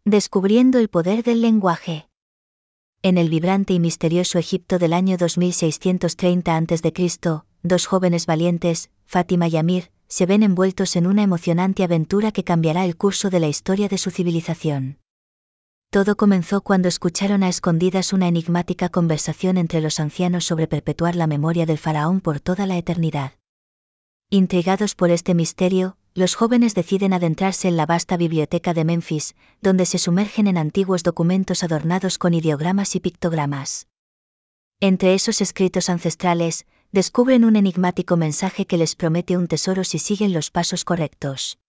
Descubriendo el poder del lenguaje. En el vibrante y misterioso Egipto del año 2630 a.C., dos jóvenes valientes, Fátima y Amir, se ven envueltos en una emocionante aventura que cambiará el curso de la historia de su civilización. Todo comenzó cuando escucharon a escondidas una enigmática conversación entre los ancianos sobre perpetuar la memoria del faraón por toda la eternidad. Intrigados por este misterio, los jóvenes deciden adentrarse en la vasta biblioteca de Memphis, donde se sumergen en antiguos documentos adornados con ideogramas y pictogramas. Entre esos escritos ancestrales, descubren un enigmático mensaje que les promete un tesoro si siguen los pasos correctos.